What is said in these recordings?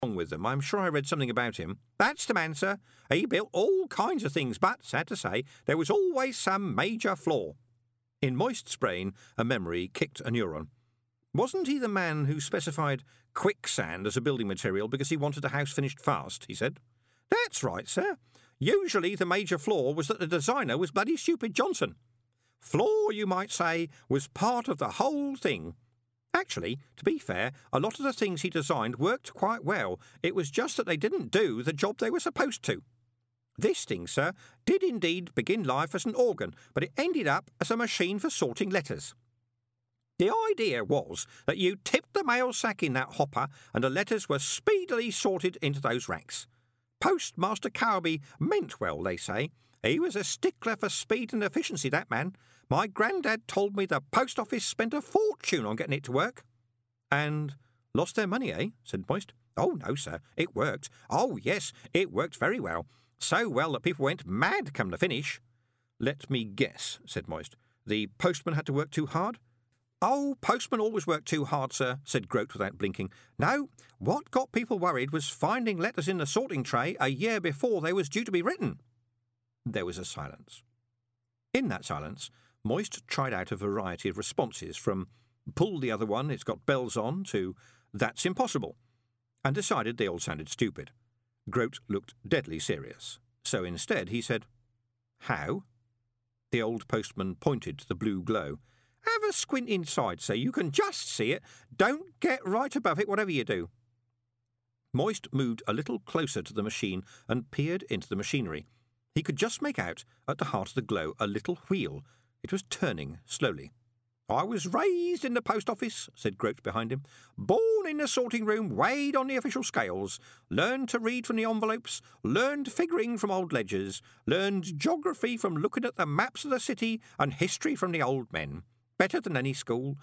wrong with them. I'm sure I read something about him. That's the man, sir. He built all kinds of things, but, sad to say, there was always some major flaw. In Moist's brain, a memory kicked a neuron. Wasn't he the man who specified quicksand as a building material because he wanted a house finished fast, he said. That's right, sir. Usually the major flaw was that the designer was bloody stupid Johnson. Flaw, you might say, was part of the whole thing. Actually, to be fair, a lot of the things he designed worked quite well. It was just that they didn't do the job they were supposed to. This thing, sir, did indeed begin life as an organ, but it ended up as a machine for sorting letters. The idea was that you tipped the mail sack in that hopper and the letters were speedily sorted into those racks. Postmaster Cowby meant well, they say. He was a stickler for speed and efficiency, that man. My grandad told me the post office spent a fortune on getting it to work. And lost their money, eh? Said Moist. Oh, no, sir. It worked. Oh, yes, it worked very well. So well that people went mad come to finish. Let me guess, said Moist. The postman had to work too hard? Oh, postmen always work too hard, sir, said Groat without blinking. No, what got people worried was finding letters in the sorting tray a year before they was due to be written. There was a silence. In that silence, Moist tried out a variety of responses from pull the other one, it's got bells on, to that's impossible, and decided they all sounded stupid. Groat looked deadly serious, so instead he said, How? The old postman pointed to the blue glow. Have a squint inside, sir. You can just see it. Don't get right above it, whatever you do. Moist moved a little closer to the machine and peered into the machinery. He could just make out, at the heart of the glow, a little wheel. It was turning slowly. I was raised in the post office, said Groat behind him. Born in the sorting room, weighed on the official scales, learned to read from the envelopes, learned figuring from old ledgers, learned geography from looking at the maps of the city, and history from the old men. Better than any school,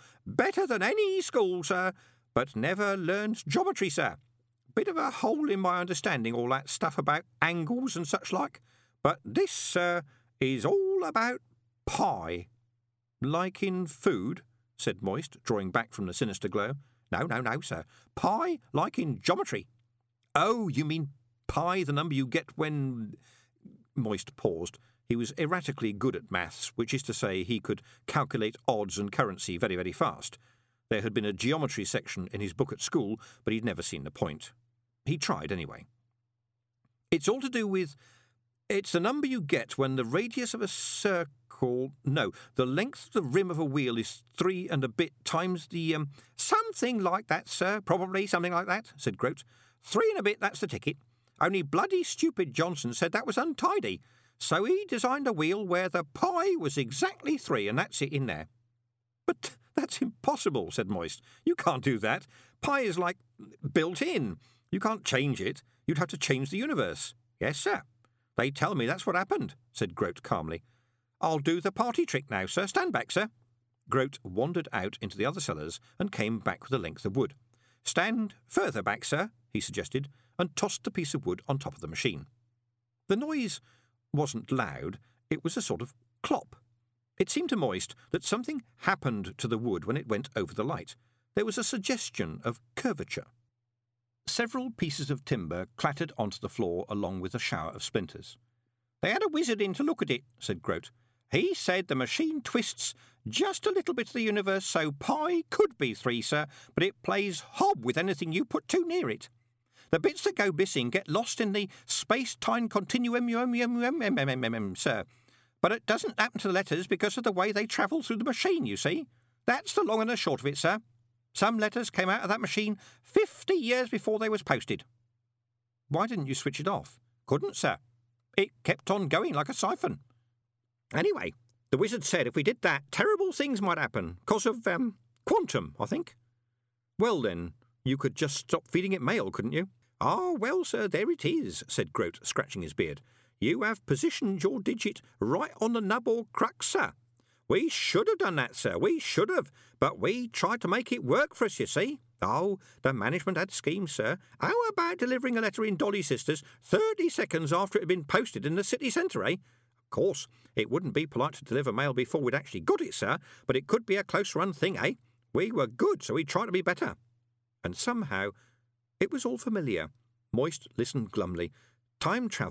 sir, but never learned geometry, sir. Bit of a hole in my understanding, all that stuff about angles and such like. But this, sir, is all about pie. Like in food, said Moist, drawing back from the sinister glow. No, sir. Pie like in geometry. Oh, you mean pi, the number you get when... Moist paused. He was erratically good at maths, which is to say he could calculate odds and currency very, very fast. There had been a geometry section in his book at school, but he'd never seen the point. He tried anyway. It's all to do with... It's the number you get when the radius of a circle... No, the length of the rim of a wheel is 3 and a bit times the... Something like that, sir. Probably something like that, said Groat. 3 and a bit, that's the ticket. Only bloody stupid Johnson said that was untidy. So he designed a wheel where the pi was exactly 3, and that's it in there. But that's impossible, said Moist. You can't do that. Pi is like built in. You can't change it. You'd have to change the universe. Yes, sir. They tell me that's what happened, said Groat calmly. I'll do the party trick now, sir. Stand back, sir. Groat wandered out into the other cellars and came back with a length of wood. Stand further back, sir, he suggested, and tossed the piece of wood on top of the machine. The noise wasn't loud, it was a sort of clop. It seemed to Moist that something happened to the wood when it went over the light. There was a suggestion of curvature. Several pieces of timber clattered onto the floor along with a shower of splinters. They had a wizard in to look at it, said Groat. He said the machine twists just a little bit of the universe so pi could be 3, sir, but it plays hob with anything you put too near it. The bits that go missing get lost in the space-time continuum, sir. But it doesn't happen to the letters because of the way they travel through the machine, you see. That's the long and the short of it, sir. Some letters came out of that machine 50 years before they was posted. Why didn't you switch it off? Couldn't, sir. It kept on going like a siphon. Anyway, the wizard said if we did that, terrible things might happen, 'cause of, quantum, I think. Well, then, you could just stop feeding it mail, couldn't you? Ah, well, sir, there it is, said Groat, scratching his beard. You have positioned your digit right on the nub or crux, sir. We should have done that, sir, we should have, but we tried to make it work for us, you see. Oh, the management had schemes, sir. How about delivering a letter in Dolly Sisters 30 seconds after it had been posted in the city centre, eh? Of course, it wouldn't be polite to deliver mail before we'd actually got it, sir, but it could be a close-run thing, eh? We were good, so we tried to be better. And somehow It was all familiar. Moist listened glumly. Time travel